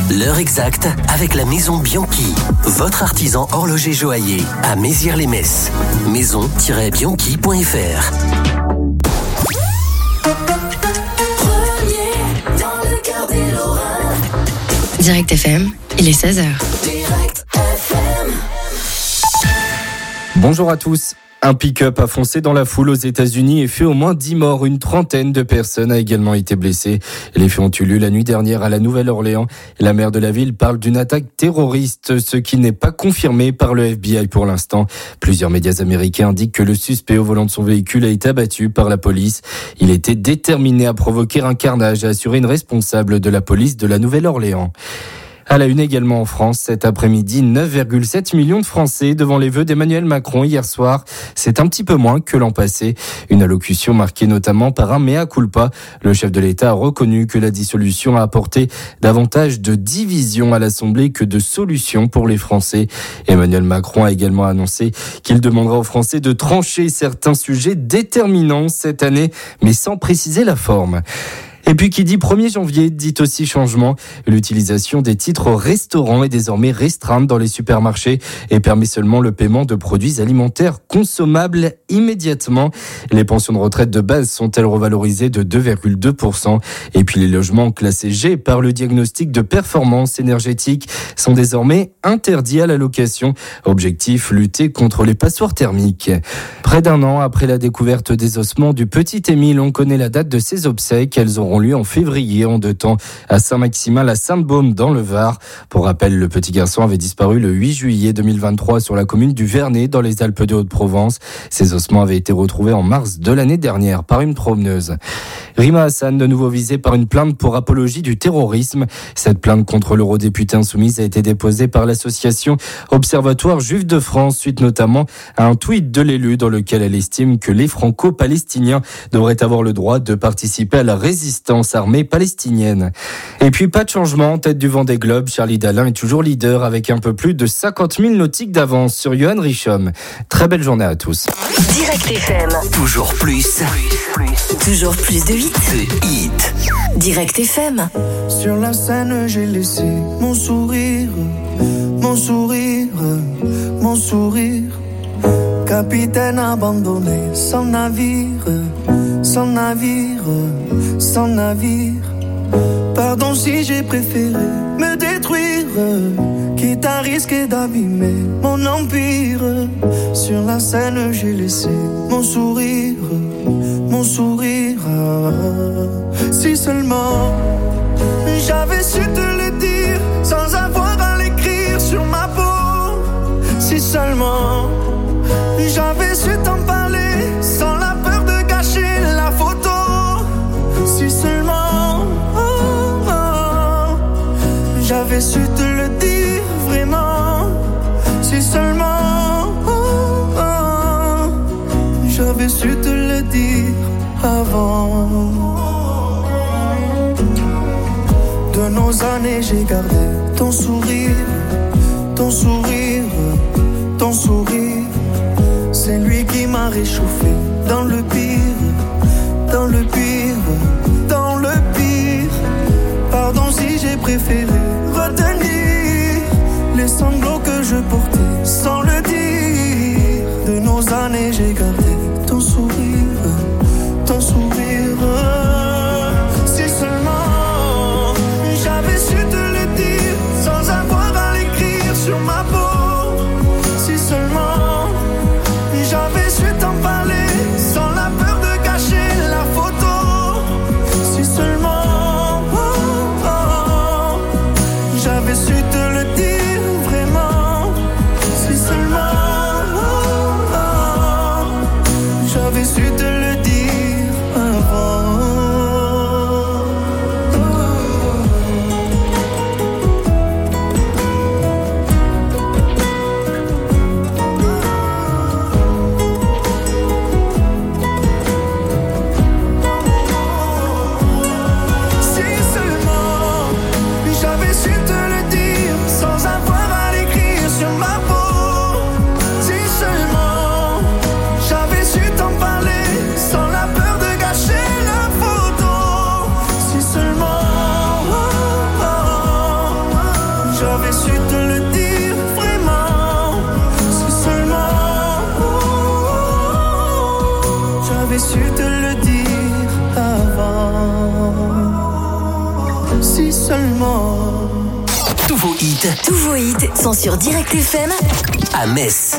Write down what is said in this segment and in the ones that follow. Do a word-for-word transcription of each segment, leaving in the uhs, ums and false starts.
L'heure exacte avec la Maison Bianchi, votre artisan horloger joaillier à Mézières-les-Messes. maison-bianchi point f r. Direct F M, il est seize heures. Direct F M. Bonjour à tous. Un pick-up a foncé dans la foule aux États-Unis et fait au moins dix morts. Une trentaine de personnes a également été blessées. Les faits ont eu lieu la nuit dernière à la Nouvelle-Orléans. La maire de la ville parle d'une attaque terroriste, ce qui n'est pas confirmé par le F B I pour l'instant. Plusieurs médias américains indiquent que le suspect au volant de son véhicule a été abattu par la police. Il était déterminé à provoquer un carnage et à assurer une responsable de la police de la Nouvelle-Orléans. À la une également en France, cet après-midi, neuf virgule sept millions de Français devant les vœux d'Emmanuel Macron hier soir. C'est un petit peu moins que l'an passé. Une allocution marquée notamment par un mea culpa. Le chef de l'État a reconnu que la dissolution a apporté davantage de division à l'Assemblée que de solutions pour les Français. Emmanuel Macron a également annoncé qu'il demandera aux Français de trancher certains sujets déterminants cette année, mais sans préciser la forme. Et puis qui dit premier janvier dit aussi changement. L'utilisation des titres restaurants est désormais restreinte dans les supermarchés et permet seulement le paiement de produits alimentaires consommables immédiatement. Les pensions de retraite de base sont-elles revalorisées de deux virgule deux pour cent. Et puis les logements classés G par le diagnostic de performance énergétique sont désormais interdits à la location. Objectif, lutter contre les passoires thermiques. Près d'un an après la découverte des ossements du petit Émile, on connaît la date de ses obsèques. Elles auront lieu en février en deux temps à Saint-Maximin, à Sainte-Baume dans le Var. Pour rappel, le petit garçon avait disparu le huit juillet deux mille vingt-trois sur la commune du Vernet dans les Alpes de Haute-Provence. Ses ossements avaient été retrouvés en mars de l'année dernière par une promeneuse. Rima Hassan, de nouveau visée par une plainte pour apologie du terrorisme. Cette plainte contre l'eurodéputée insoumise a été déposée par l'association Observatoire Juif de France suite notamment à un tweet de l'élu dans lequel elle estime que les franco-palestiniens devraient avoir le droit de participer à la résistance armée palestinienne. Et puis pas de changement en tête du Vendée Globe. Charlie Dalin est toujours leader avec un peu plus de cinquante mille nautiques d'avance sur Johan Richomme. Très belle journée à tous. Direct F M. Toujours plus. Toujours plus de hits. De hits. Direct F M. Sur la scène, j'ai laissé mon sourire, mon sourire, mon sourire. Capitaine abandonné, sans navire, sans navire, sans navire. Pardon si j'ai préféré me détruire, quitte à risquer d'abîmer mon empire. Sur la scène, j'ai laissé mon sourire, mon sourire. Si seulement j'avais su te le dire sans avoir à l'écrire sur ma peau. Si seulement j'avais su t'en parler sans la peur de gâcher la photo. Si seulement oh, oh, j'avais su te le dire vraiment. Si seulement oh, oh, j'avais su te le dire avant. De nos années j'ai gardé ton sourire, ton sourire, ton sourire. C'est lui qui m'a réchauffé dans le pire, dans le pire, dans le pire. Pardon si j'ai préféré retenir les sanglots que je portais sans le dire. De nos années j'ai gardé ton sourire, ton sourire. Si seulement j'avais su te le dire sans avoir à l'écrire sur ma peau. Si seulement j'avais su t'en parler sans la peur de gâcher la photo. Si seulement oh, oh, j'avais su te le dire vraiment. Si seulement oh, oh, j'avais su te le dire avant. su te le dire vraiment. Si seulement j'avais su te le dire avant. Si seulement. Tous vos hits, Tous vos hits sont sur Direct F M à Metz.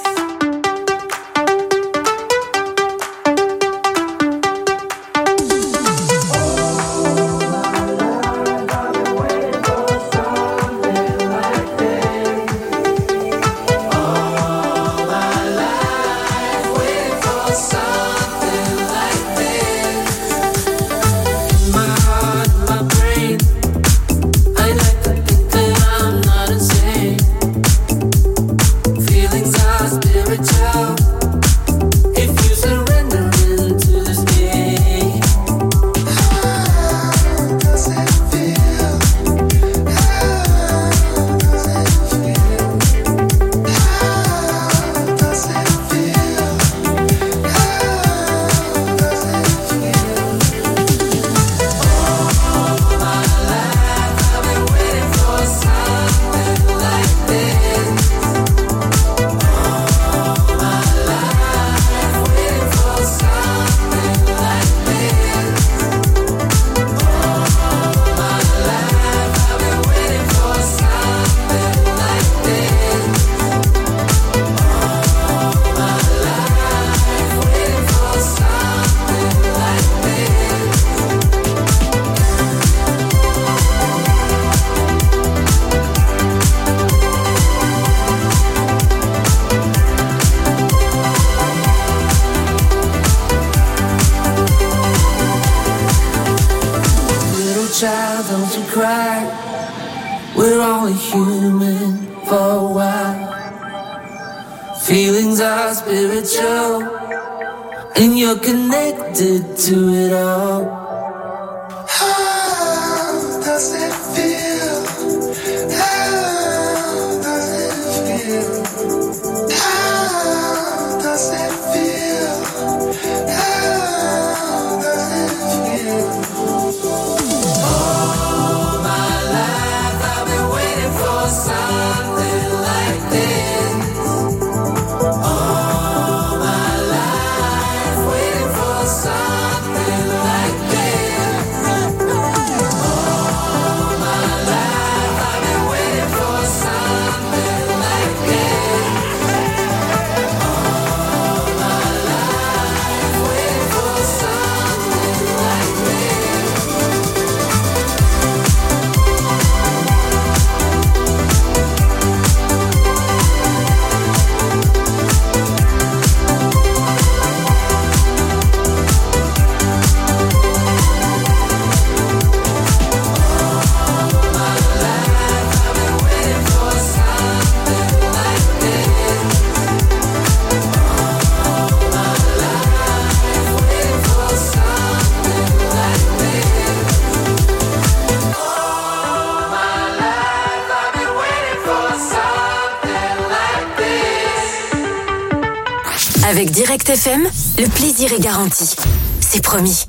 Avec Direct F M, le plaisir est garanti. C'est promis.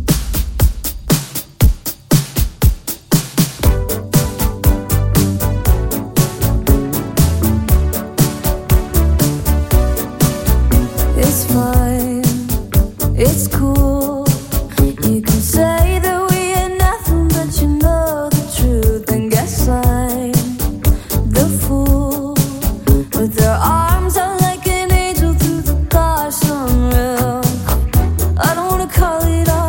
It's fine, it's cool. You can say that we ain't nothing, but you know the truth. And guess I'm the fool with their arms out like an angel through the car sunroof. I don't wanna call it all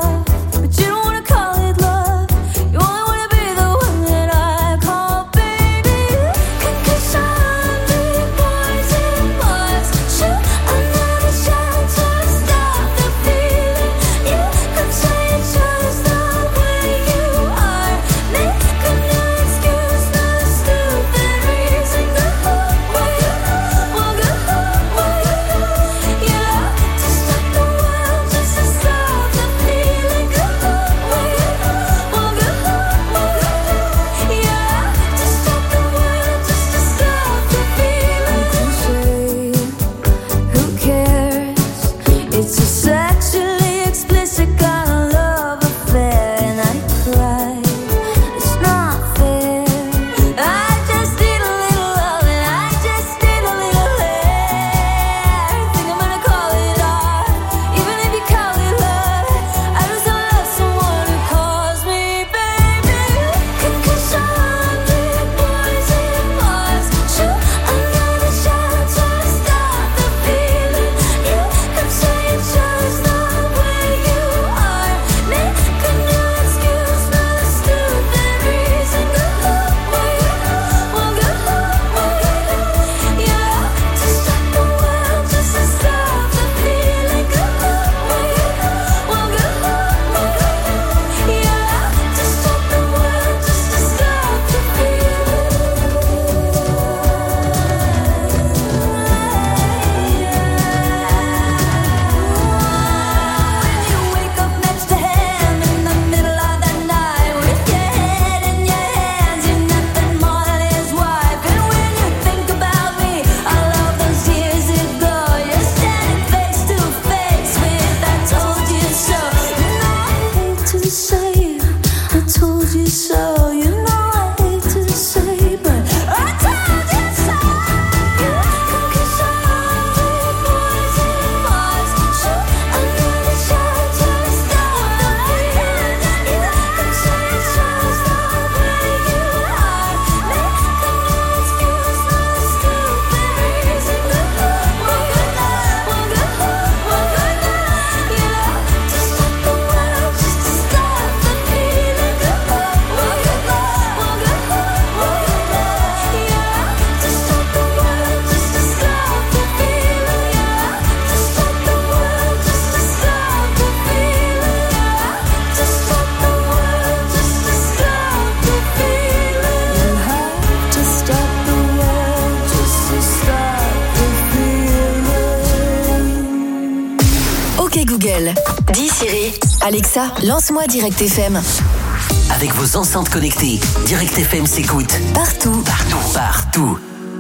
Alexa, lance-moi Direct F M. Avec vos enceintes connectées, Direct F M s'écoute Partout. Partout. Partout.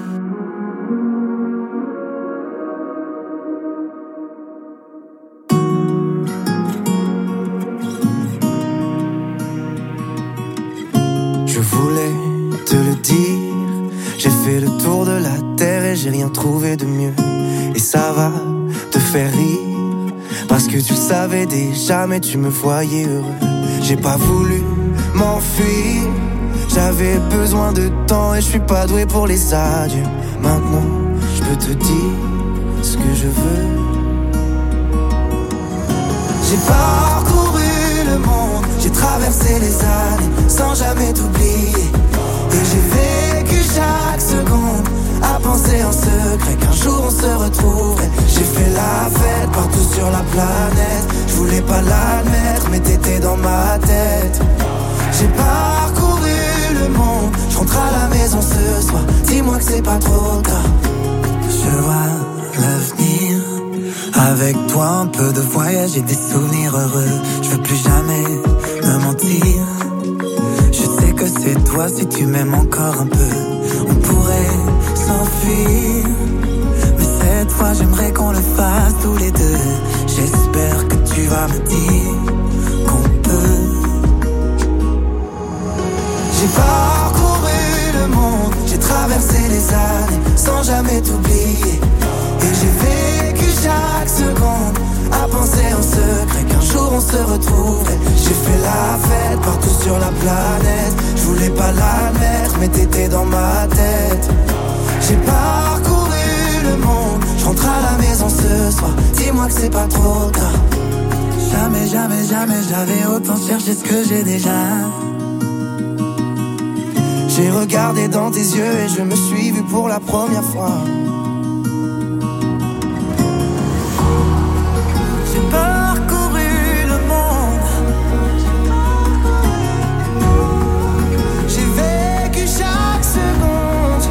Je voulais te le dire, j'ai fait le tour de la terre et j'ai rien trouvé de mieux. Et ça va te faire rire, parce que tu le savais déjà mais tu me voyais heureux. J'ai pas voulu m'enfuir, j'avais besoin de temps et je suis pas doué pour les adieux. Maintenant je peux te dire ce que je veux. J'ai parcouru le monde, j'ai traversé les années sans jamais t'oublier. Et j'ai vécu chaque seconde à penser en secret qu'un jour on se retrouverait. J'ai fait la fête partout sur la planète, je voulais pas l'admettre mais t'étais dans ma tête. J'ai parcouru le monde, je rentre à la maison ce soir, dis-moi que c'est pas trop tard. Je vois l'avenir, avec toi un peu de voyage et des souvenirs heureux. Je veux plus jamais me mentir, je sais que c'est toi si tu m'aimes encore un peu. On pourrait s'enfuir, mais cette fois j'aimerais qu'on le fasse tous les deux. J'espère que tu vas me dire qu'on peut. J'ai parcouru le monde, j'ai traversé les années sans jamais t'oublier. Et j'ai vécu chaque seconde à penser en secret qu'un jour on se retrouverait. J'ai fait la fête partout sur la planète, je voulais pas l'admettre mais t'étais dans ma tête. J'ai parcouru le monde, je rentre à la maison ce soir, dis-moi que c'est pas trop tard. Jamais, jamais, jamais j'avais autant cherché ce que j'ai déjà. J'ai regardé dans tes yeux et je me suis vu pour la première fois. J'ai parcouru le monde, j'ai vécu chaque seconde.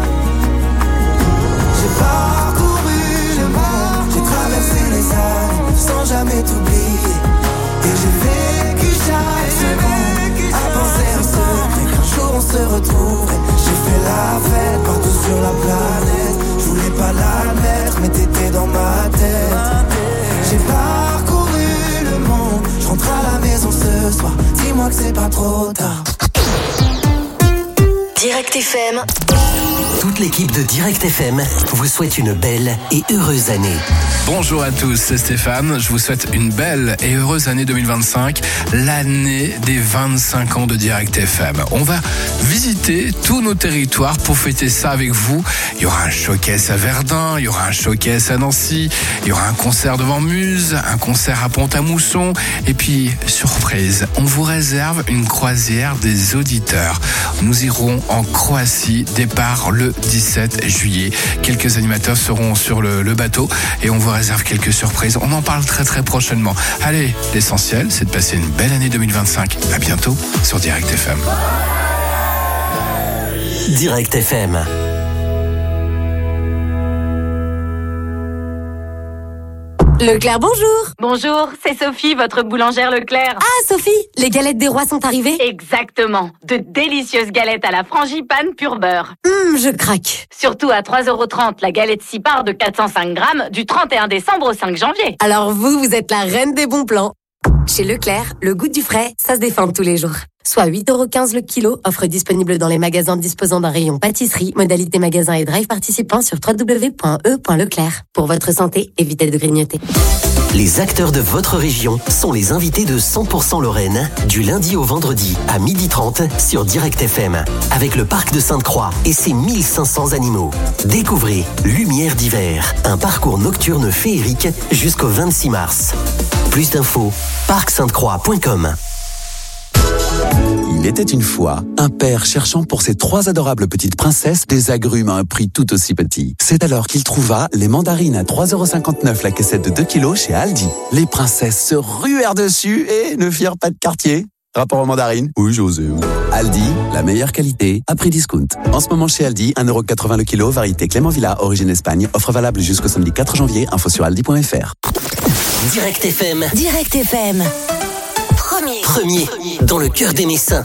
J'ai parcouru le monde, j'ai traversé les années sans jamais t'oublier. Et j'ai vécu chaque seconde à penser en secret qu'un jour on se retrouverait. J'ai fait la fête partout sur la planète, je voulais pas l'admettre mais t'étais dans ma tête. J'ai parcouru le monde, je rentre à la maison ce soir, dis-moi que c'est pas trop tard. Direct F M. Toute l'équipe de Direct F M vous souhaite une belle et heureuse année. Bonjour à tous, c'est Stéphane. Je vous souhaite une belle et heureuse année deux mille vingt-cinq, l'année des vingt-cinq ans de Direct F M. On va visiter tous nos territoires pour fêter ça avec vous. Il y aura un showcase à Verdun, il y aura un showcase à Nancy, il y aura un concert devant Muse, un concert à Pont-à-Mousson. Et puis, surprise, on vous réserve une croisière des auditeurs. Nous irons en Croatie, départ le dix-sept juillet. Quelques animateurs seront sur le, le bateau et on vous réserve quelques surprises. On en parle très très prochainement. Allez, l'essentiel, c'est de passer une belle année deux mille vingt-cinq. À bientôt sur Direct F M. Direct F M. Leclerc, bonjour. Bonjour, c'est Sophie, votre boulangère Leclerc. Ah, Sophie, les galettes des rois sont arrivées? Exactement, de délicieuses galettes à la frangipane pur beurre. Hum, je craque. Surtout à trois euros trente, la galette six parts de quatre cent cinq grammes du trente et un décembre au cinq janvier. Alors vous, vous êtes la reine des bons plans. Chez Leclerc, le goût du frais, ça se défend tous les jours. Soit huit euros quinze le kilo, offre disponible dans les magasins disposant d'un rayon pâtisserie, modalité magasin et drive participant sur w w w point e point leclerc. Pour votre santé, évitez de grignoter. Les acteurs de votre région sont les invités de cent pour cent Lorraine, du lundi au vendredi à midi trente sur Direct F M, avec le parc de Sainte-Croix et ses mille cinq cents animaux. Découvrez Lumière d'hiver, un parcours nocturne féerique jusqu'au vingt-six mars. Plus d'infos, parc sainte croix point com. Il était une fois un père cherchant pour ses trois adorables petites princesses des agrumes à un prix tout aussi petit. C'est alors qu'il trouva les mandarines à trois euros cinquante-neuf la caissette de deux kilos chez Aldi. Les princesses se ruèrent dessus et ne firent pas de quartier. Rapport aux mandarines? Oui, j'ai osé. Aldi, la meilleure qualité à prix discount. En ce moment chez Aldi, un euro quatre-vingts le kilo, variété Clément Villa, origine Espagne. Offre valable jusqu'au samedi quatre janvier. Info sur aldi point f r. Direct F M. Direct F M. Premier. Premier. Dans le cœur des Messins.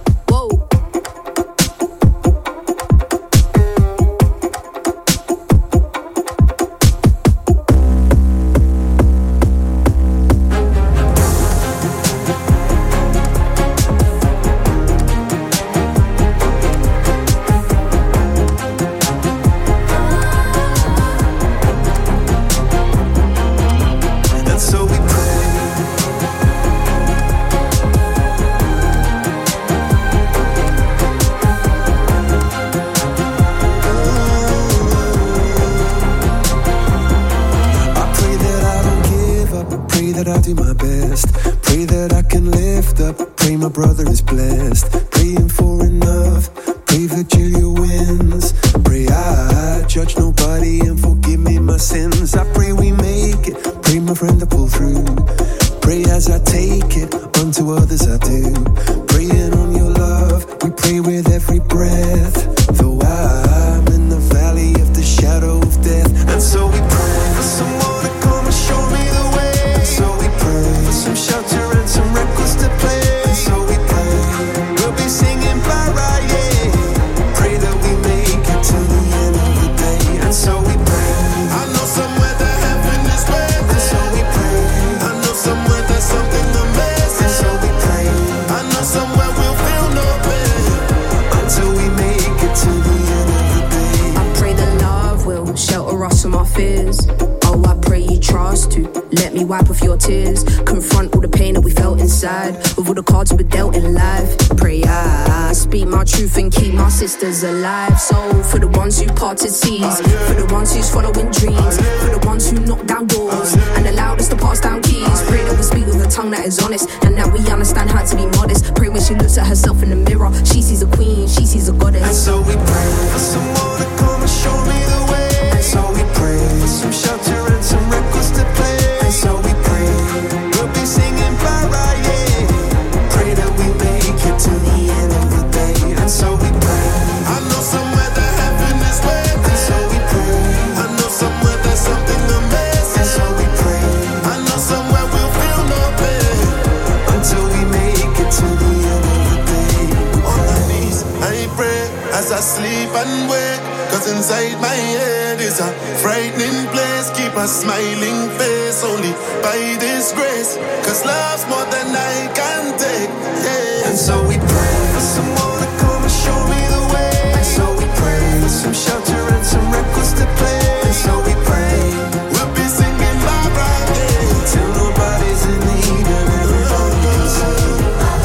Alive, so for the ones who parted seas, for the ones who's following dreams, for the ones who knock down doors and allowed us to pass down keys. Pray that we speak with a tongue that is honest and that we understand how to be modest. Pray when she looks at herself in the mirror, she sees a queen, she sees a goddess. And so we pray for someone to come and show me the way. And so we pray for some shelter and some records to play. And so we pray we'll be singing para, yeah. Pray that we make it to the end of the day. And so we pray. I know somewhere that heaven is waiting. And so we pray. I know somewhere there's something amazing. And so we pray. I know somewhere we'll feel no pain until we make it to the end of the day. On my knees, I pray as I sleep and wake. Cause inside my head is a frightening place. Keep a smiling face only by this grace. Cause love's more than I can take, yeah. And so we pray for someone to come and show me the way. And so we pray for some shelter and some records to play. And so we pray we'll be singing bye bye, yeah. Till nobody's in need and everybody can sing.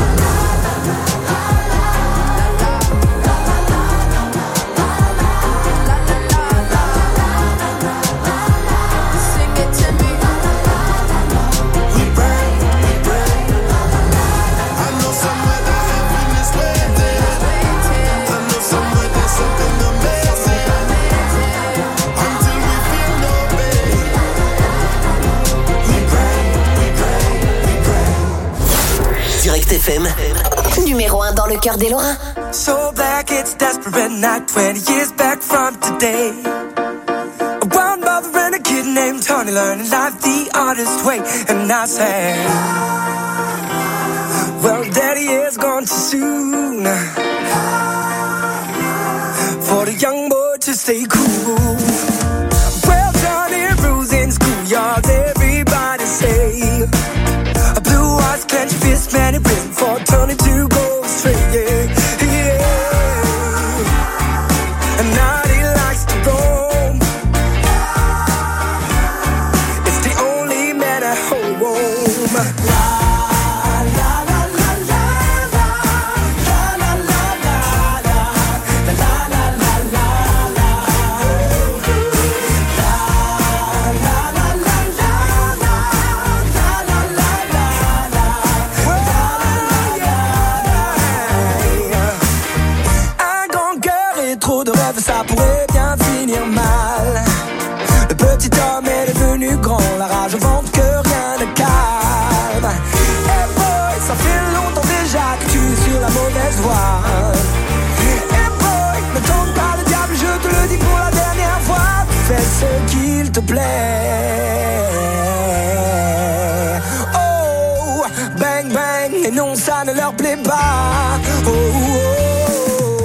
Direct F M. Numéro un dans le cœur des Lorrains. So black, it's desperate night, twenty years back from today. A wild mother and a kid named Tony learning life the artist way. And I say, well, daddy is gone too soon for the young boy to stay cool. Well, Johnny rules in schoolyards, everybody say. A blue eyes clenched fist, man, it written for Tony to go straight, yeah, yeah. And now he likes to roam. It's the only man at home. La, la, la, la, la, la, la, la, la, la, la, la, la, la, la, la. Ça pourrait bien finir mal. Le petit homme est devenu grand, la rage au ventre que rien ne calme. Hey boy, ça fait longtemps déjà pas. Oh, oh, oh.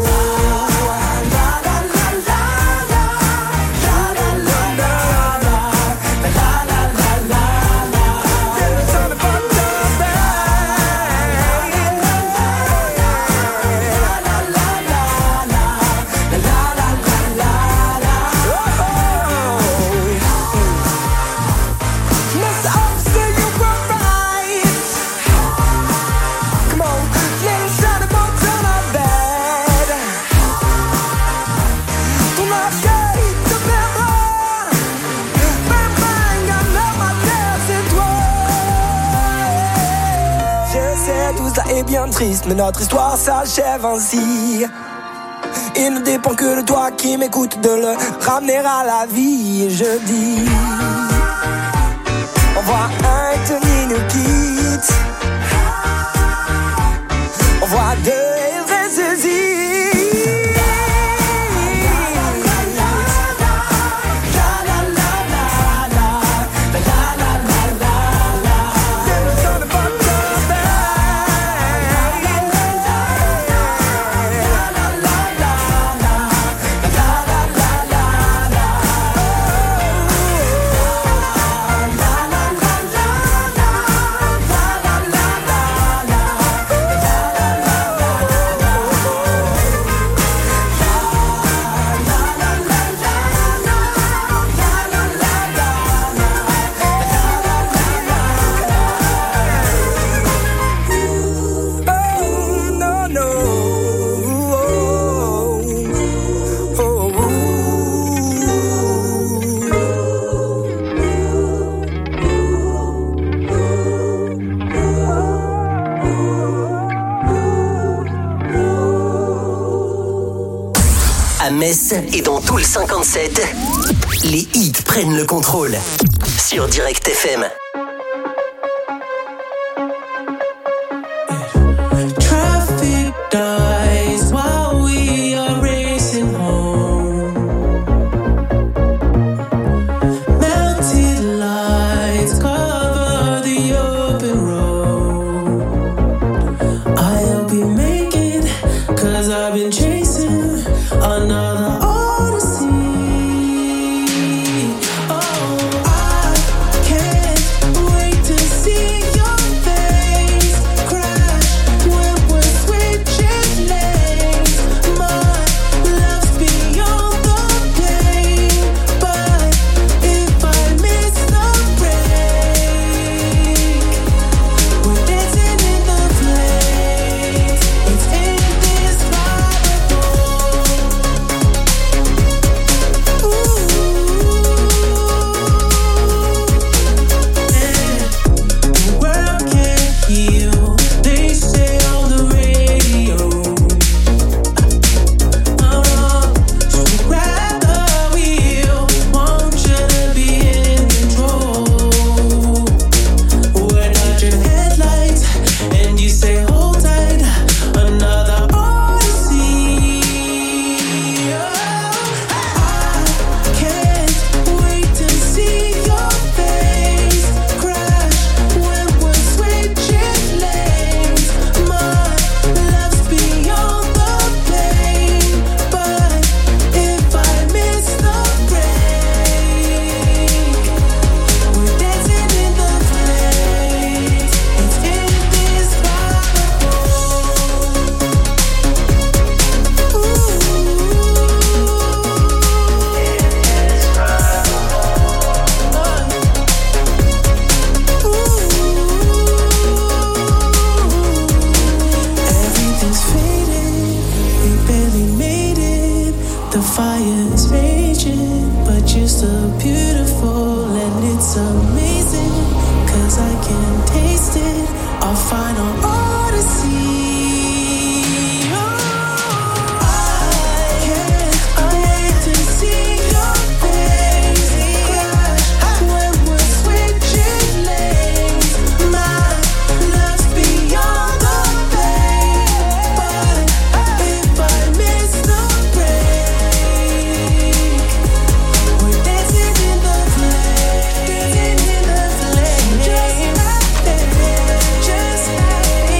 Bien triste, mais notre histoire s'achève ainsi. Il ne dépend que de toi qui m'écoute de le ramener à la vie. Je dis au revoir, Anthony nous quitte. On voit deux et ressuscite. À Metz et dans tout le cinquante-sept, les hits prennent le contrôle sur Direct F M. Traffic dies while we are racing home. Melted lights cover the open road. I'll be making, cause I've been chasing another odyssey. Oh, I can't wait to see your face crash when we're switching lanes. My love's beyond the pain, but if I miss the break, we're dancing in the flames. It's indescribable. The world can't heal, they say on the radio. Oh no, so grab the wheel, want you to be in control. We're dodging headlights, and you say hold tight, another odyssey. I can't wait to see your face crash when we're switching lanes. My love's beyond the pain, but if I miss the break, we're dancing in the flames. It's indescribable. Everything's fading, we barely made it. The fire's raging, but you're still beautiful and it's amazing. Cause I can taste it, our final odyssey. Oh, I can't wait to see your face crash when we're switching lanes. My love's beyond the pain, but if I miss the break, we're dancing in the flames, dancing in the flames, just like this, just like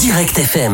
Direct F M.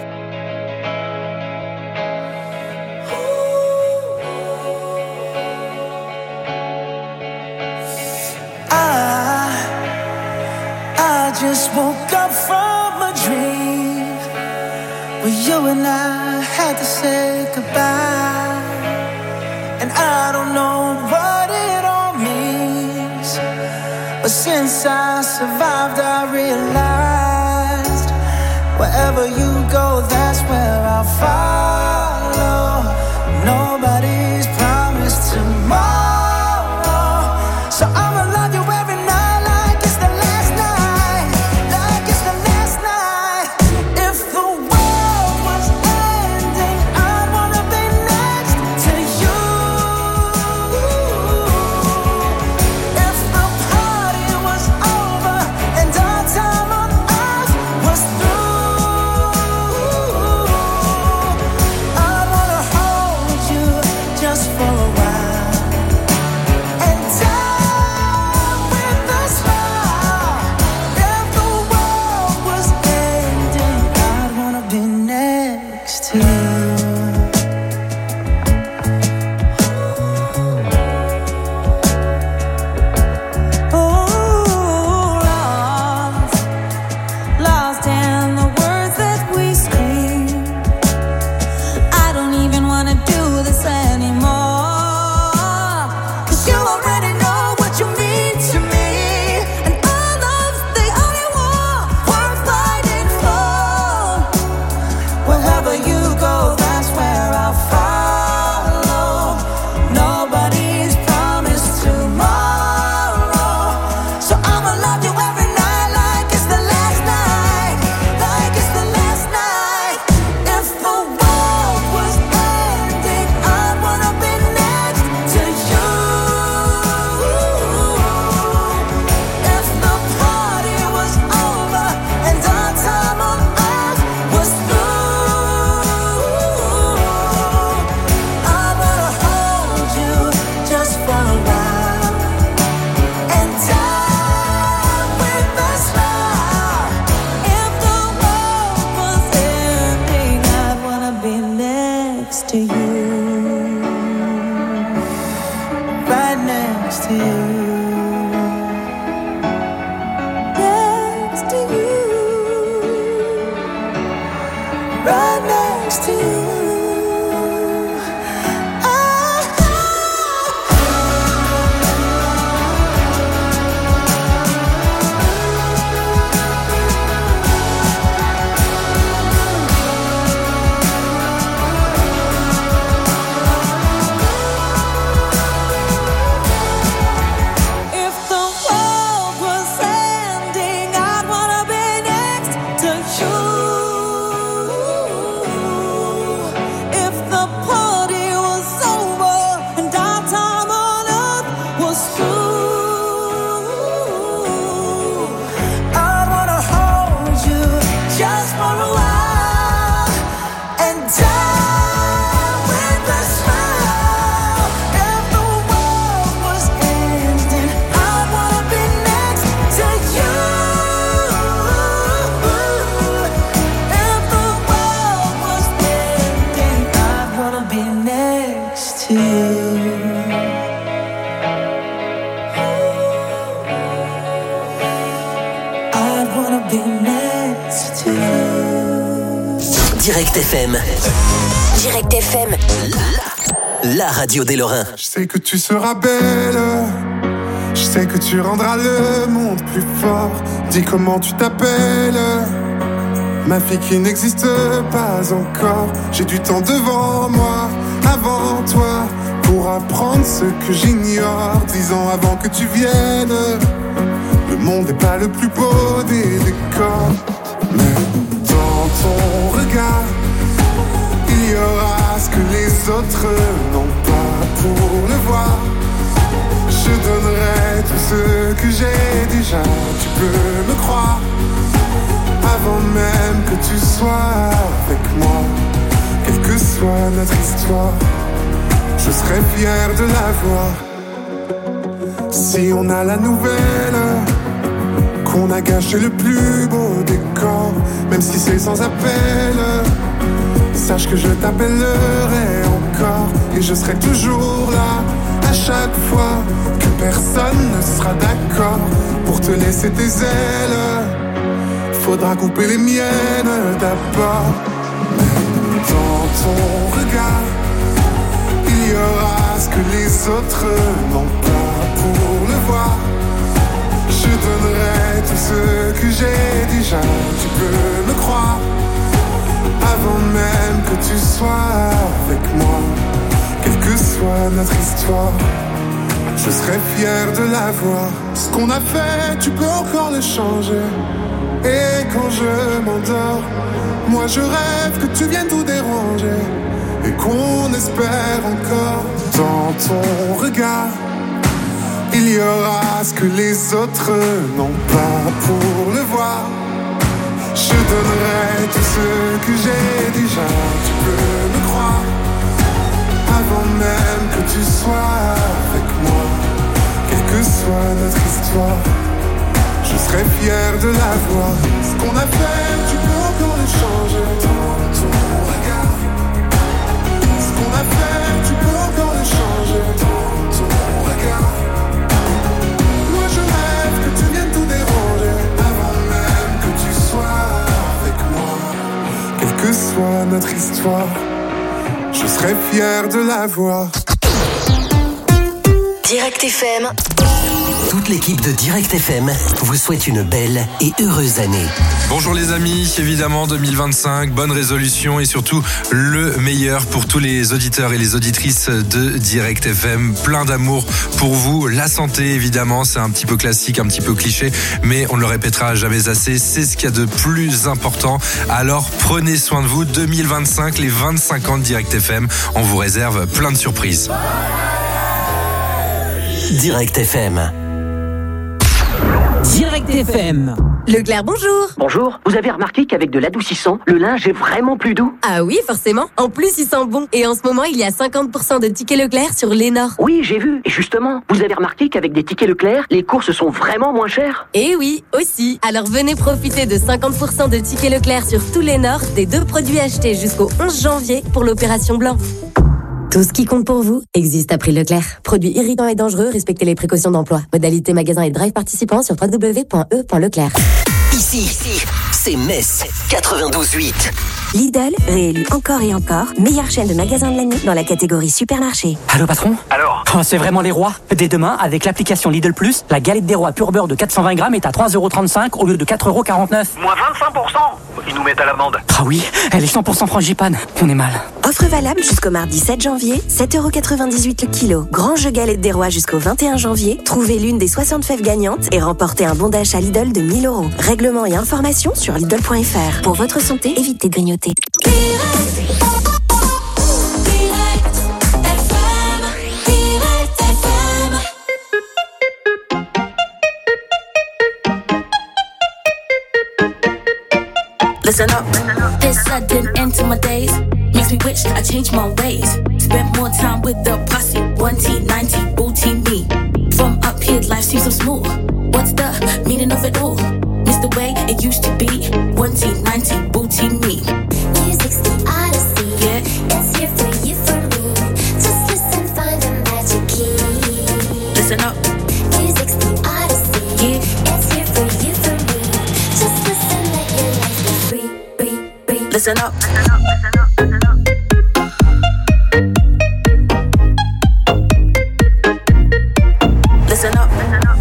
I just woke up from a dream where you and I had to say goodbye. And I don't know what it all means, but since I survived I realized wherever you go, that's where I'll follow. Nobody's promised tomorrow, so I'ma love you every night like it's the last night, like it's the last night. If the world was ending, I'd wanna be next to you. If the party was over and our time on earth was through, I'd wanna hold you just for a while and die with a smile. If the world was ending, I'd wanna be next to you. Ooh, lost, lost in the words that we scream. I don't even wanna do this anymore, 'cause you already know what you mean to me, and our love's the only war worth fighting for. Wherever you go, that's where I'll follow. Nobody's promised tomorrow, so I'ma love you every night like it's the last night, like it's the last night. If the world was ending, I'd wanna be next to you. If the party was over and our time on earth was through, I wanna hold you just for a while and die with a smile. If the world was ending, I'd wanna be next to you, right next to you, next to you, right next to you. If the world was ending, I'd wanna be next to you. If the party was over and our time on earth was through, I'd wanna hold you just for a while and die with a smile. If the world was ending, I'd wanna be next to you. If the world was ending, I'd wanna be next to you. I'd wanna be next to you. Direct F M, Direct F M. la radio des Lorrains. Je sais que tu seras belle, je sais que tu rendras le monde plus fort. Dis comment tu t'appelles, ma fille qui n'existe pas encore. J'ai du temps devant moi, avant toi, pour apprendre ce que j'ignore. Dix ans avant que tu viennes, le monde n'est pas le plus beau des décors, mais dans ton regard, il y aura ce que les autres n'ont pas pour le voir. Je donnerai tout ce que j'ai déjà, tu peux me croire. Avant même que tu sois avec moi, quelle que soit notre histoire, je serai fier de la voir. Si on a la nouvelle qu'on a gâché le plus beau décor, même si c'est sans appel. Sache que je t'appellerai encore et je serai toujours là à chaque fois que personne ne sera d'accord pour te laisser tes ailes. Faudra couper les miennes d'abord. Dans ton regard, il y aura ce que les autres n'ont pas pour le voir. Je donnerai tout ce que j'ai déjà, tu peux me croire. Avant même que tu sois avec moi, quelle que soit notre histoire, je serai fier de la voir. Ce qu'on a fait, tu peux encore le changer. Et quand je m'endors, moi je rêve que tu viennes tout déranger et qu'on espère encore. Dans ton regard, il y aura ce que les autres n'ont pas pour le voir. Je donnerai tout ce que j'ai déjà, tu peux me croire. Avant même que tu sois avec moi, quelle que soit notre histoire, je serai fier de la voir. Ce qu'on a fait, tu peux encore le changer. Dans ton regard, ce qu'on a fait, tu peux encore le changer. Dans ton regard, moi je rêve que tu viennes tout déranger avant même que tu sois avec moi. Quelle que soit notre histoire, je serai fier de la voir. Direct F M. Toute l'équipe de Direct F M vous souhaite une belle et heureuse année. Bonjour les amis, évidemment deux mille vingt-cinq, bonne résolution et surtout le meilleur pour tous les auditeurs et les auditrices de Direct F M. Plein d'amour pour vous, la santé évidemment, c'est un petit peu classique, un petit peu cliché, mais on ne le répétera jamais assez, c'est ce qu'il y a de plus important. Alors prenez soin de vous, deux mille vingt-cinq, les vingt-cinq ans de Direct F M, on vous réserve plein de surprises. Direct F M. Direct F M. Leclerc, bonjour. Bonjour. Vous avez remarqué qu'avec de l'adoucissant, le linge est vraiment plus doux? Ah oui, forcément. En plus, il sent bon. Et en ce moment, il y a cinquante pour cent de tickets Leclerc sur Lénore. Oui, j'ai vu. Et justement, vous avez remarqué qu'avec des tickets Leclerc, les courses sont vraiment moins chères? Eh oui, aussi. Alors venez profiter de cinquante pour cent de tickets Leclerc sur tous Lénore des deux produits achetés jusqu'au onze janvier pour l'opération blanc. Tout ce qui compte pour vous existe à prix Leclerc. Produits irritants et dangereux, respectez les précautions d'emploi. Modalité magasin et drive participants sur w w w point e point leclerc. Ici, ici, c'est Metz quatre-vingt-douze huit. Lidl, réélu encore et encore, meilleure chaîne de magasins de l'année dans la catégorie supermarché. Allô patron? Alors oh, c'est vraiment les rois. Dès demain, avec l'application Lidl Plus, la galette des rois pur beurre de quatre cent vingt grammes est à trois euros trente-cinq au lieu de quatre euros quarante-neuf. Moins vingt-cinq pour cent. Ils nous mettent à l'amende. Ah oui, elle est cent pour cent frangipane. On est mal. Offre valable jusqu'au mardi sept janvier, sept euros quatre-vingt-dix-huit le kilo. Grand jeu galette des rois jusqu'au vingt et un janvier. Trouvez l'une des soixante fèves gagnantes et remportez un bon d'achat Lidl de mille euros. Règlement et informations sur Lidl point F R. Pour votre santé, évitez de grignoter. Listen up. This sudden end to my days makes me wish I changed my ways. Spent more time with the posse, one T ninety, booty me. From up here, life seems so smooth. What's the meaning of it all? Miss the way it used to be. one T ninety, booty me. Music's the odyssey. Yeah, it's here for you, for me. Just listen, find the magic key. Listen up. Music's the odyssey. Yeah, it's here for you, for me. Just listen, let your life be free, free, free. Listen up. Listen up.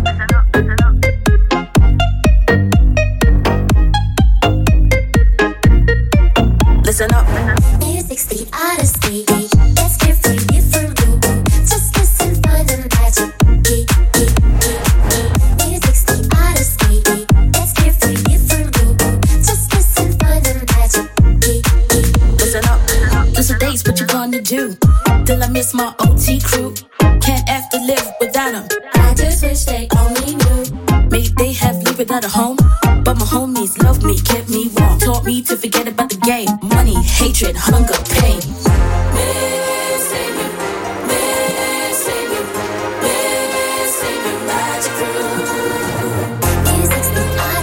Listen up. Music's the odyssey. It's here for you, for me. Just listen, find the magic key. Music's the odyssey. It's here for you, for me. Just listen, find the magic key. Listen up. Those are days, what you gonna do? Till I miss my O T crew. Can't have to live without them. I just wish they only knew. Maybe they have lived without a home. But my homies loved me, kept me warm. Taught me to forget about the game. Money, hatred, hunger, pain. Missing you, missing you, missing you, magic crew. Music's the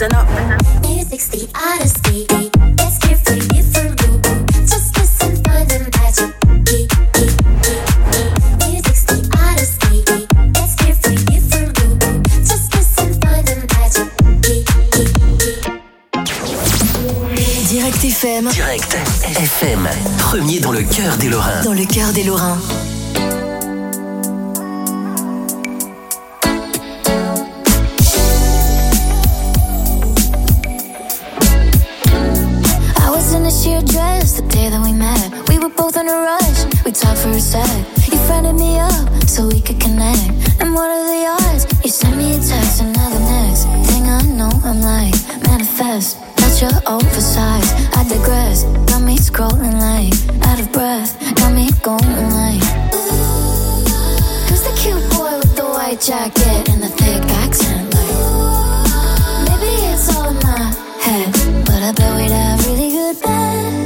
Listen up. Music's the honesty. It's carefree, it's for you. Just listen for the magic. Music's the honesty. It's carefree, it's for you. Just listen for the magic. Direct F M. Direct F M. Premier dans le cœur des Lorrains. Dans le cœur des Lorrains. Sheer dress the day that we met. We were both in a rush. We talked for a sec. You friended me up so we could connect. And what are the odds? You sent me a text and now the next thing I know I'm like manifest. That's your oversized. I digress. Got me scrolling like out of breath. Got me going like who's the cute boy with the white jacket and the thick accent? Like maybe it's all in my head, but I bet we'd have really good bed.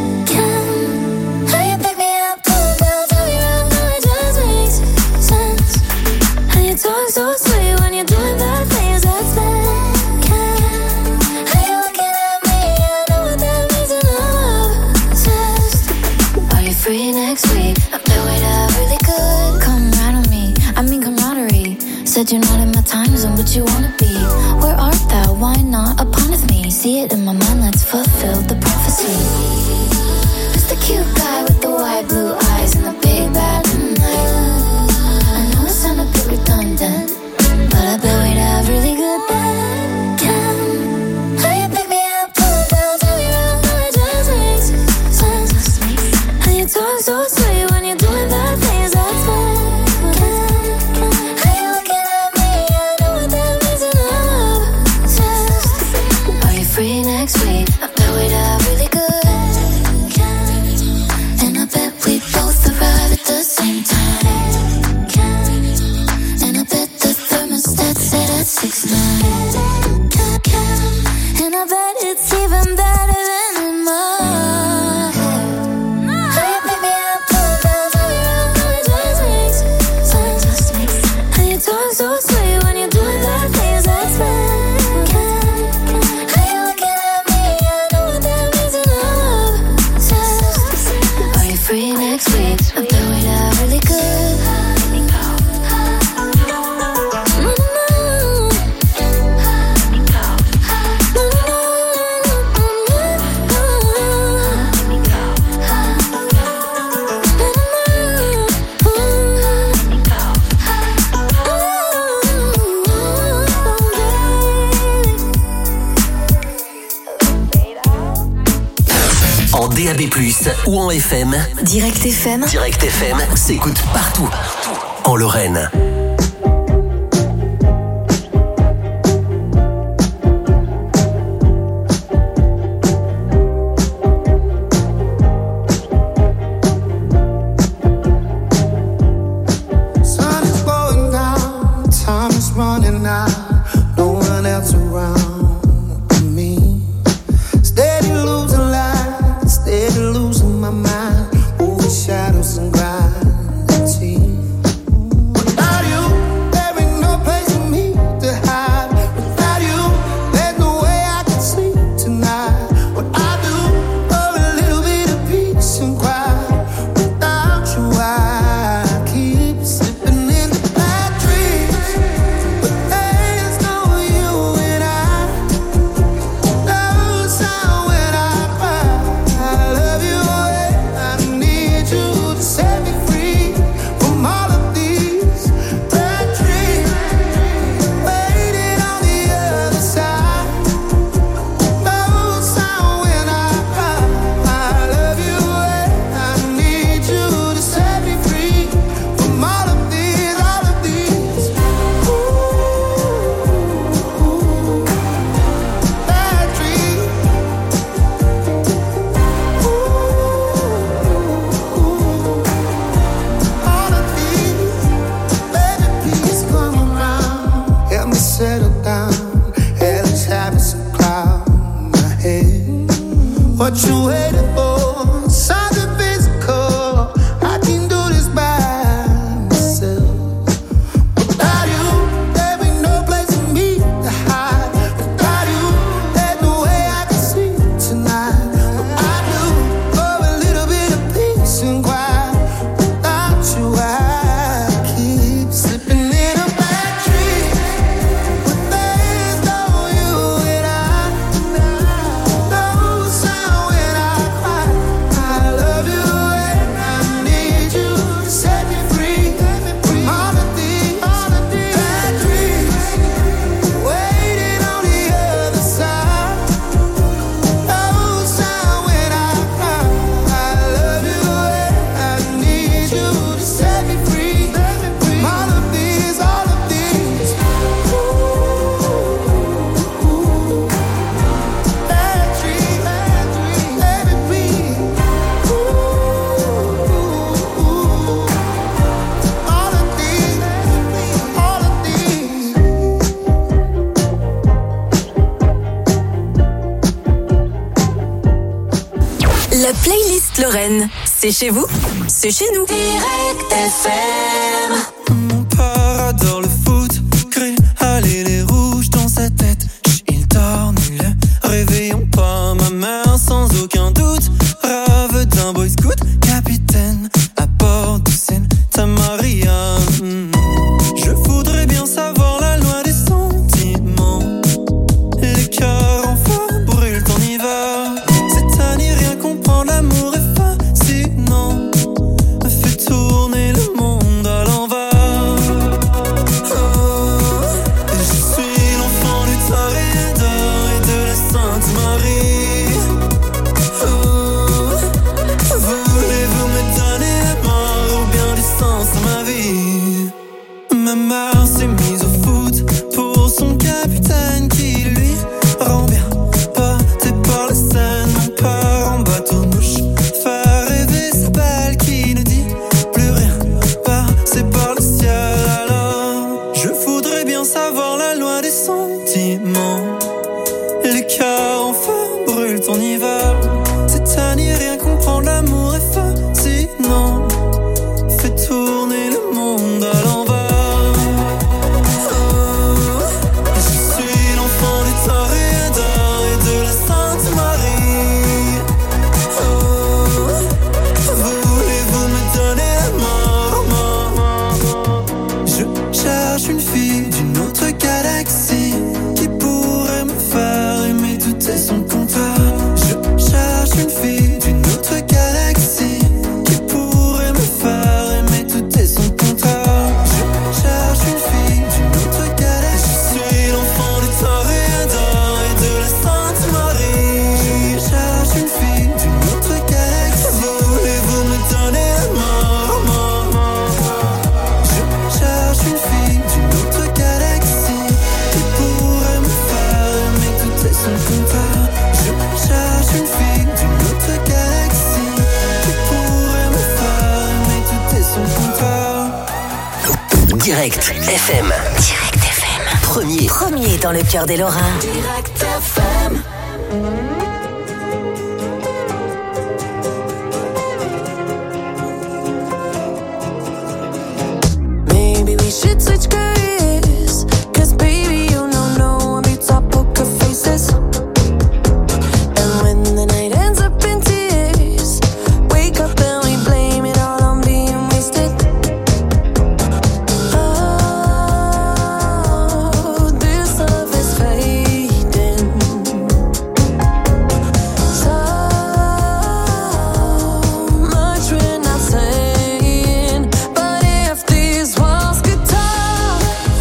Talk so sweet when you're doing that things that's bad. How you looking at me? I know what that means and I'm obsessed. Are you free next week? I bet we'd have really good. Come right on me, I mean camaraderie. Said you're not in my time zone, but you wanna be. Where art thou? Why not upon with me? See it in my mind, let's fulfill the prophecy. Who's the cute guy with the white blue eyes and the big bad night? A bit redundant, but I bet we'd have really good bed. Can how you pick me up, pull it down, tell me around, how it just makes sense. And you talk so sweet when you're doing that things that's bad. Can how you looking at me? I know what that means and I'm obsessed. Are you free next week? I bet we'd have really good. And I bet we both arrive at the same time. Six nine, and I bet it's even better than in my head. How you pick me up, pull it down, tell me around, how it just makes sense. And you talk so sweet when you're doing that things that's bad. How you looking at me? I know what that means and I'm obsessed. Are you free next week? I bet we'd have really good. D A B plus, ou en F M. Direct F M. Direct F M s'écoute partout. En Lorraine. Sun is going down, time is running out, no one else around. Losing my mind over shadows and gravity. Without you La playlist Lorraine. C'est chez vous, c'est chez nous. Direct F M. Mon père adore le foot, gris, allez les rouges dans sa tête. Il dort nul, réveillons pas ma mère sans aucun doute. Rave d'un boy scout, capitaine à bord de Santa Maria. Mm. Je voudrais bien savoir la loi des sentiments. Les cœurs en feu brûlent en hiver. C'est à n'y rien comprendre, l'amour est fascinant. Fait tourner le monde à l'envers. Oh, et je suis l'enfant du Toréador et de la Sainte Marie. Oh, voulez-vous me donner la mort ou bien du sens à ma vie? Ma mère s'est mise au foot pour son capitaine qui lui rend bien porté par la Seine. Mon père en bateau mouche fait rêver sa belle qui ne dit plus rien, passé par le ciel. Alors je voudrais bien savoir la loi des sentiments. Les cœurs en feu brûlent en hiver. C'est à n'y rien comprendre, l'amour est fascinant. Fait tourner le monde à l'envers. Oh, je suis l'enfant du Toréador et de la Sainte Marie. Oh, voulez-vous me donner la mort, mort? Je cherche une fille d'une autre galaxie qui pourrait me faire aimer tout et son contraire. Je cherche une fille d'une autre galaxie qui pourrait me faire aimer tout et son contraire. Je cherche une fille d'une autre galaxie. Je suis l'enfant du Toréador et de la Sainte Marie. Je cherche une fille d'une autre galaxie. Voulez-vous me donner la mort, mort, mort? Je cherche une fille d'une autre galaxie qui pourrait me faire aimer tout et son contraire. Je cherche une fille d'une autre galaxie qui pourrait me faire aimer tout et son contraire. Direct F M. Direct F M. Premier. Premier dans le cœur des Lorrains. Direct F M. Maybe we should switch careers. Cause baby, you know no one beats our poker faces. And when the night ends up in tears, wake up and we blame it all on being wasted. Oh, this love is fading. So much we're not saying. But if these walls could talk,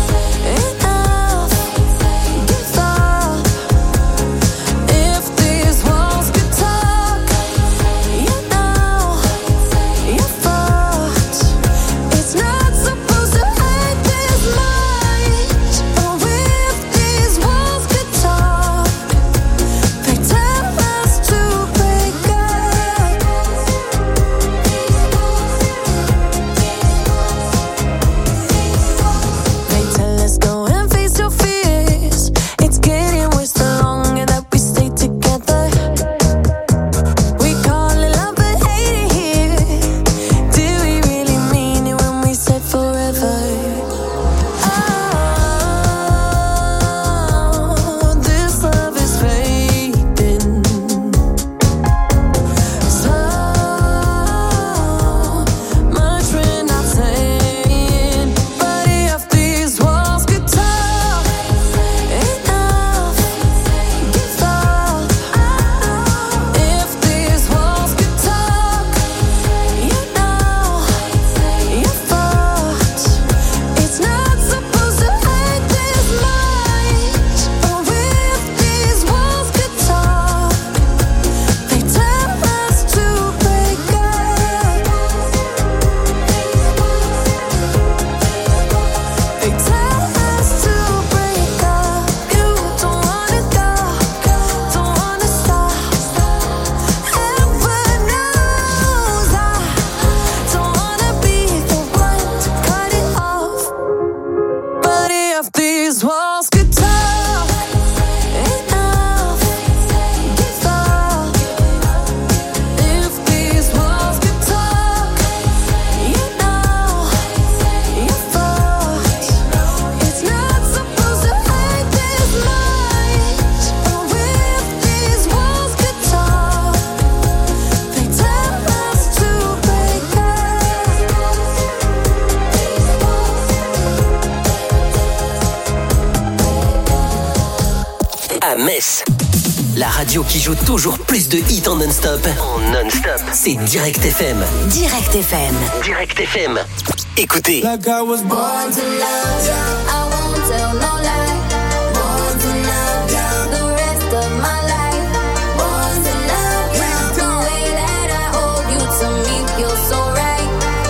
à Metz. La radio qui joue toujours plus de hits en non-stop. En non-stop. C'est Direct F M. Direct F M. Direct F M. Écoutez. Like I was born to love ya. I won't tell no lie. Born to love ya. The rest of my life. Born to love ya. The way that I hold you to me feels so right.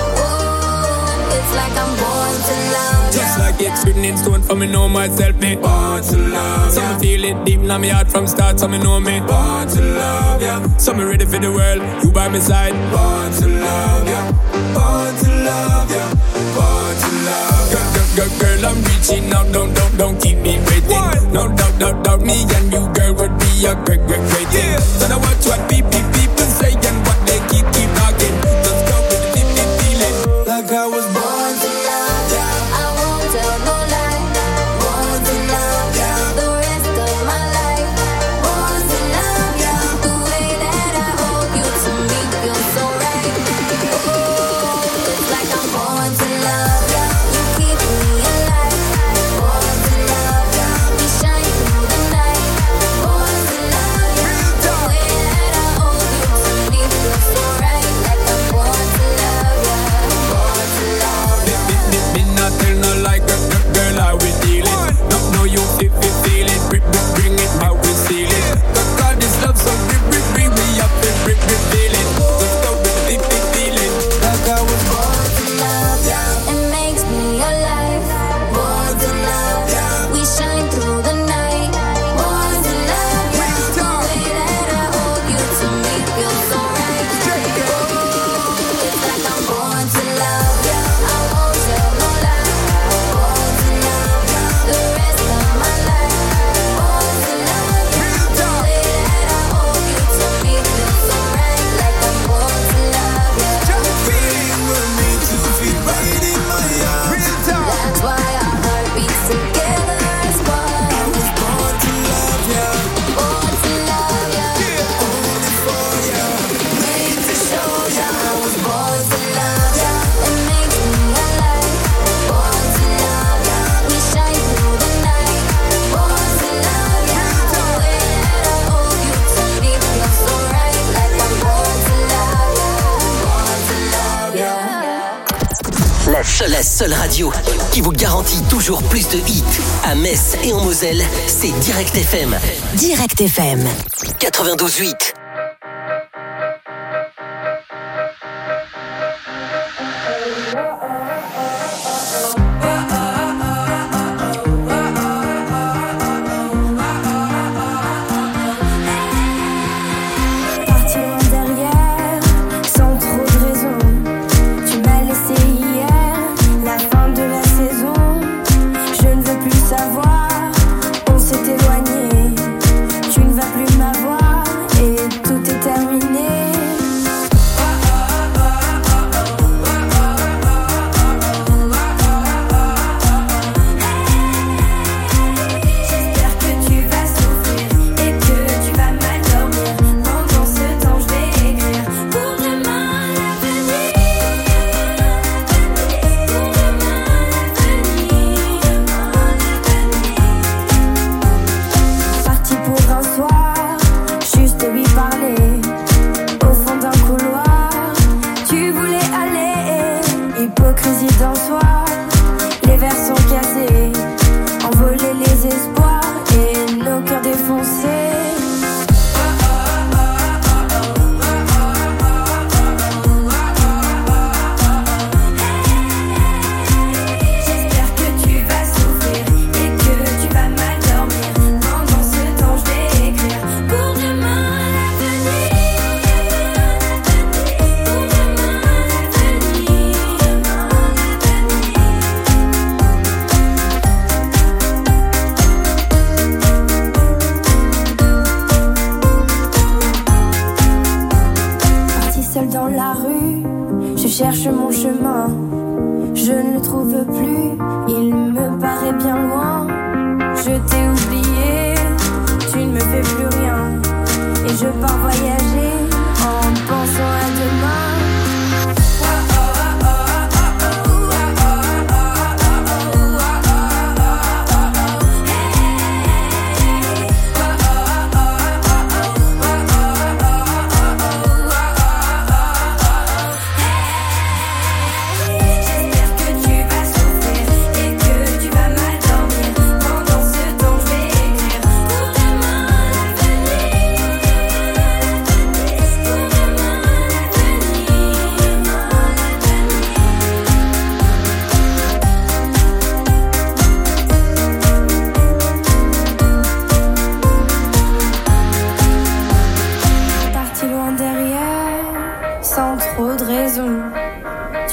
Oh, it's like I'm born to love ya. Just like it's written in stone for me know myself, me born to love ya. So me feel it deep in my heart from start, so me know me born to love ya. So me ready for the world, you by my side. Born to love ya. Born to love ya. Born to love ya. Girl, girl, girl, I'm reaching out, don't, don't, don't keep me waiting. What? No doubt, doubt, doubt, me and you, girl, would be a great, great, great thing. Yeah. So now watch what people, people say and what they keep, keep talking. Let's go with the deep, deep feeling. Like I was born to love ya. I won't tell no lie. Born to love ya. The rest of my life. Born to love ya. The way that I hold you to me feels so right. Oh, it's like I'm born to love ya. You keep me alive. Born to love ya. We shine through the night. Born to love ya. The way that I hold you to me feels so right. Like I'm born to love ya. Born to love ya. Me not tell no like a girl, how we deal it. No, no, you feel, feel, feel it. Bring, bring it, how we seal it. God, this love so bring, bring, bring me up and bring, bring, feel it. Let's go with the big, big feeling. Like I was born to love ya. It makes me alive. Born to love ya. We shine through the night. Born to love ya. The way that I hold you to me feels so right. Oh, it's like I'm born to love ya. I won't tell no lie. Born to love ya. The rest of my life. Born to love ya. The way that I hold you to me feels so right. Like I'm born to love ya. That's why our heart beats together as one. I was born to love ya. Born to love ya. Only for ya. Made to show ya. I was born to love ya. It makes me alive. Born to love ya. We shine through the night. Born to love ya. The way that I hold you to me feels so right. Like I'm born to love ya. Born to love ya. La seule, la seule radio qui vous garantit toujours plus de hits à Metz et en Moselle, c'est Direct F M. Direct F M. quatre-vingt-douze huit. Parti loin derrière, sans trop de raison. Tu m'as laissé hier, la fin de la saison. Je ne veux plus savoir, on s'est éloigné. Tu ne vas plus m'avoir et tout est terminé. J'espère que tu vas souffrir et que tu vas mal dormir. Pendant ce temps, je vais écrire pour demain l'avenir. Pour demain l'avenir. Parti pour un soir, juste lui parler. Au fond d'un couloir, tu voulais aller. Hypocrisie dans soi, les verres sont cassés. Envoler les espoirs et nos cœurs défoncés. J'espère que tu vas souffrir et que tu vas mal dormir. Pendant ce temps, je vais écrire pour demain l'avenir. Pour demain l'avenir. Parti seul dans la rue, je cherche mon chemin. Je ne le trouve plus, il me paraît bien loin. Je t'ai oublié, tu ne me fais plus rien. Et je pars voyager en pensant à demain.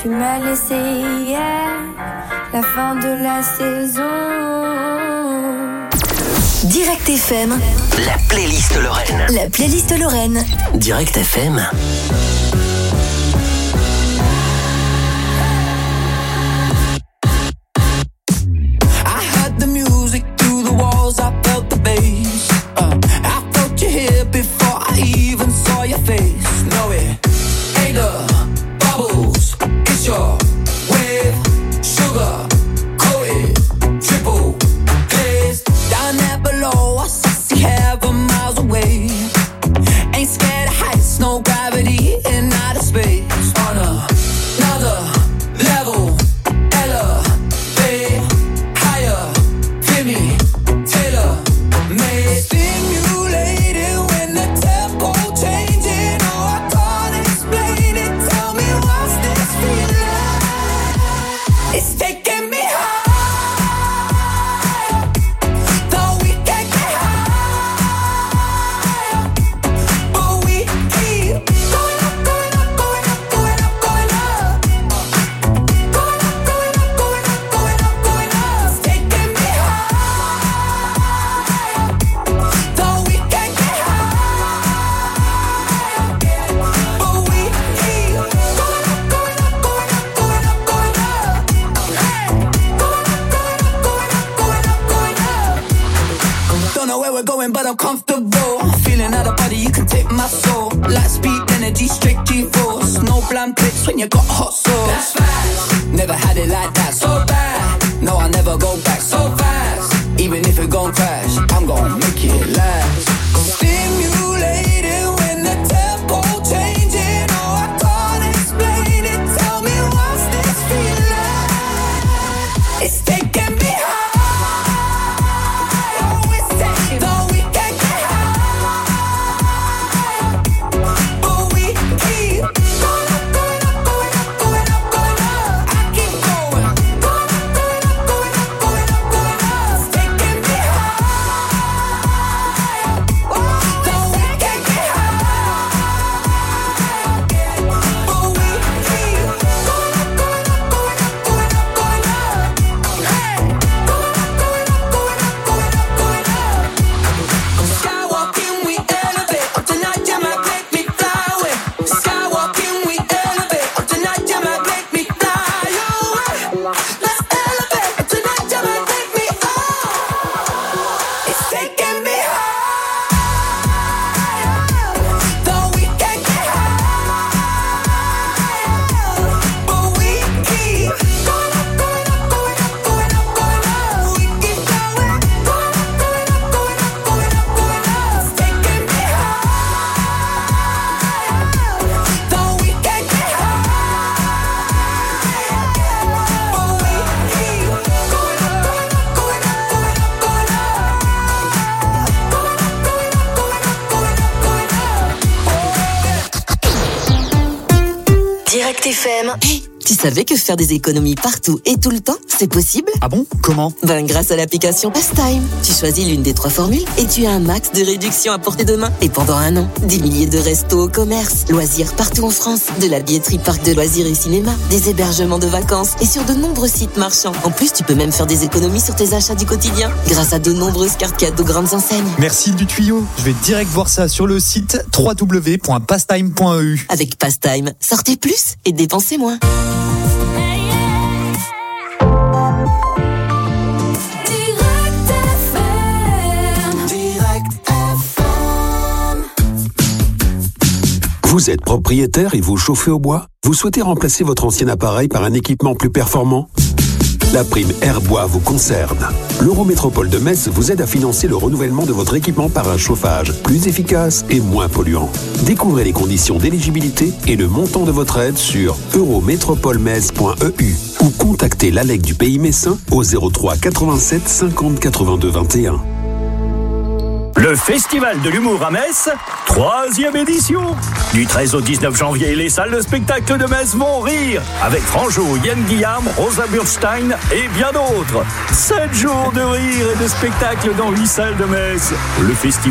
tu m'as laissé hier, la fin de la saison. Direct F M. La playlist Lorraine. La playlist Lorraine. Direct F M. I felt the bass. Uh, I felt you here before I even saw your face. No, it ain't the bubbles. It's your wave, sugar, coated, triple glazed. Down there below us, I see heaven miles away. Ain't scared of heights, no gravity in outer space. On a, another level, elevate higher, feel me. Stimulated when the tempo changing. Oh, I can't explain it. Tell me what's this feeling? It's taking me high. Though we can't get high, but we keep going up, going up, going up, going up, going up. Going up, going up, going up, going up, going up. It's taking me high. Going, but I'm comfortable. Feeling out of body, you can take my soul. Light speed, energy, straight G-force. No bland pics when you got hot sauce. That's fast. Never had it like that, so bad. No, I'll never go back so fast. Even if it gon' crash, I'm gon' make it last. Stimulated when the tempo changing. Oh, I can't explain it. Tell me what's this feeling? It's taking me high. F M. Hey, tu savais que faire des économies partout et tout le temps, c'est possible? Ah bon? Comment? Ben, grâce à l'application Pastime. Tu choisis l'une des trois formules et tu as un max de réduction à portée de main. Et pendant un an, des milliers de restos, commerces, loisirs partout en France, de la billetterie, parcs de loisirs et cinéma, des hébergements de vacances et sur de nombreux sites marchands. En plus, tu peux même faire des économies sur tes achats du quotidien grâce à de nombreuses cartes cadeaux grandes enseignes. Merci du tuyau. Je vais direct voir ça sur le site w w w point pastime point e u. Avec Pastime, sortez plus et dépensez moins. Vous êtes propriétaire et vous chauffez au bois? Vous souhaitez remplacer votre ancien appareil par un équipement plus performant? La prime Airbois vous concerne. L'Eurométropole de Metz vous aide à financer le renouvellement de votre équipement par un chauffage plus efficace et moins polluant. Découvrez les conditions d'éligibilité et le montant de votre aide sur eurométropolemetz point e u ou contactez l'A L E C du pays messin au zéro trois quatre-vingt-sept cinquante quatre-vingt-deux vingt et un. Le Festival de l'humour à Metz, troisième édition. Du treize au dix-neuf janvier, les salles de spectacle de Metz vont rire avec Franjo, Yann Guillaume, Rosa Burstein et bien d'autres. Sept jours de rire et de spectacle dans huit salles de Metz. Le festival